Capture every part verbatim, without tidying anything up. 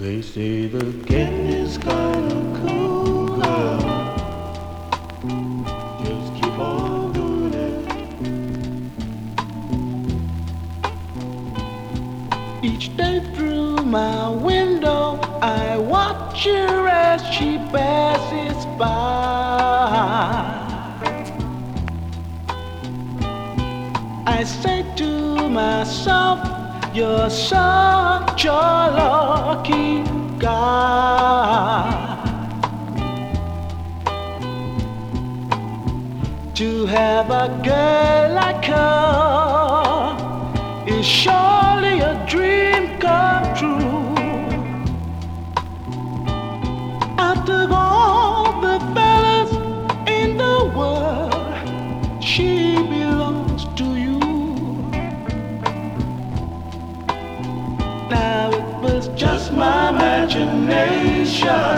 They say the game is kinda cool, girl. Just keep on doing it. Each day through my window, I watch her as she passes by. I say to myself, you're such a lucky guy to have a girl like her is surely a dream come true. Out of all the fellas in the world, she belongs to you. Now it was just my imagination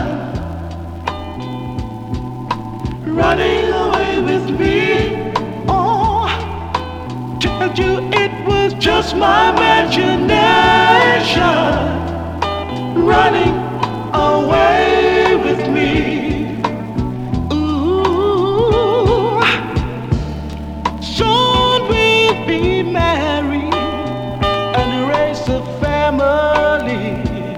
running away with me. Oh, tell you it was just my imagination running away with me. Ooh, soon we'll be married and raise a family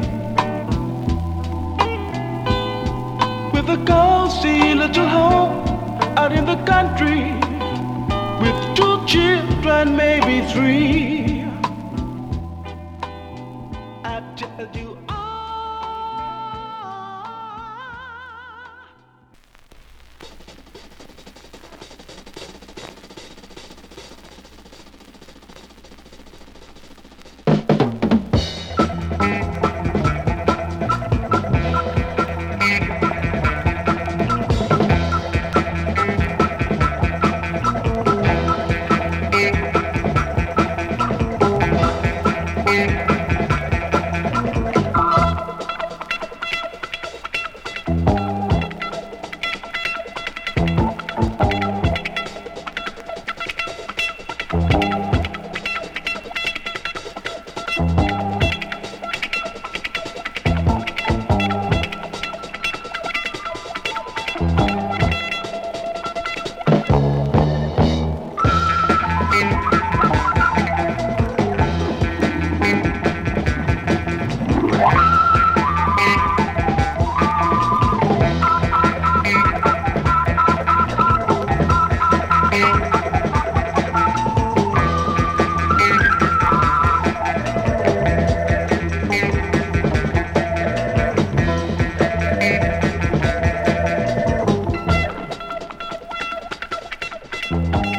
with a cozy little home out in the country with two children, maybe three. I tell you all. Thank you.